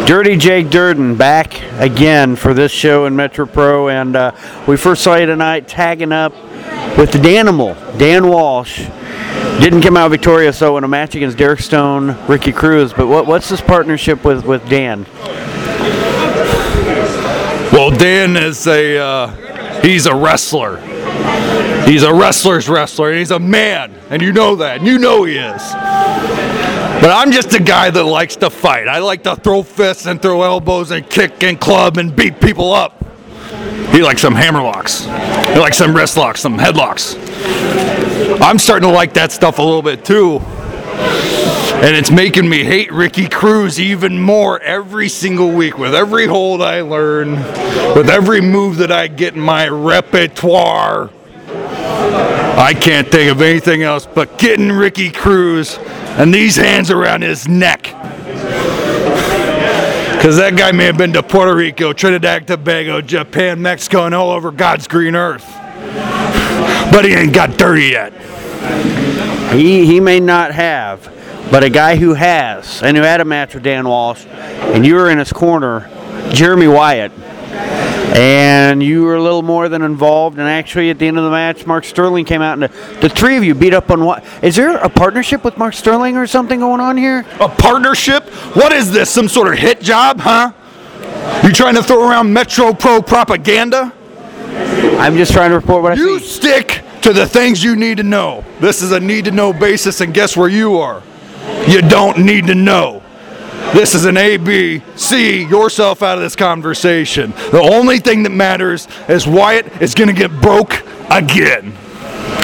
Dirty Jake Durden back again for this show in Metro Pro, and we first saw you tonight tagging up with the Danimal, Dan Walsh. Didn't come out victorious though in a match against Derek Stone, Ricky Cruz. But what's this partnership with Dan? Well, Dan is he's a wrestler. He's a wrestler's wrestler, and he's a man, and you know that, and you know he is. But I'm just a guy that likes to fight. I like to throw fists and throw elbows and kick and club and beat people up. He likes some hammerlocks. He likes some wrist locks, some headlocks. I'm starting to like that stuff a little bit too. And it's making me hate Ricky Cruz even more every single week. With every hold I learn, with every move that I get in my repertoire, I can't think of anything else but getting Ricky Cruz and these hands around his neck. Because that guy may have been to Puerto Rico, Trinidad, Tobago, Japan, Mexico, and all over God's green earth. But he ain't got dirty yet. He may not have, but a guy who has, and who had a match with Dan Walsh, and you were in his corner, Jeremy Wyatt, and you were a little more than involved, and actually at the end of the match, Mark Sterling came out, and the three of you beat up on what? Is there a partnership with Mark Sterling or something going on here? A partnership? What is this, some sort of hit job, huh? You trying to throw around Metro Pro propaganda? I'm just trying to report what I see. You stick to the things you need to know. This is a need-to-know basis, and guess where you are? You don't need to know. This is an A-B-C yourself out of this conversation. The only thing that matters is Wyatt is going to get broke again.